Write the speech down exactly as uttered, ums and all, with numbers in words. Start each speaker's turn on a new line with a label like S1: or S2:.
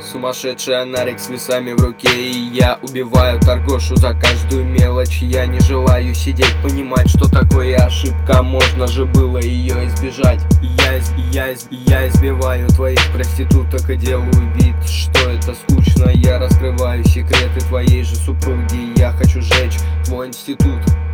S1: Сумасшедший анарик с весами в руке, и я убиваю торгошу за каждую мелочь. Я не желаю сидеть, понимать, что такое ошибка, можно же было ее избежать. Я, я, я избиваю твоих проституток и делаю вид, что это скучно. Я раскрываю секреты твоей же супруги, я хочу сжечь твой институт.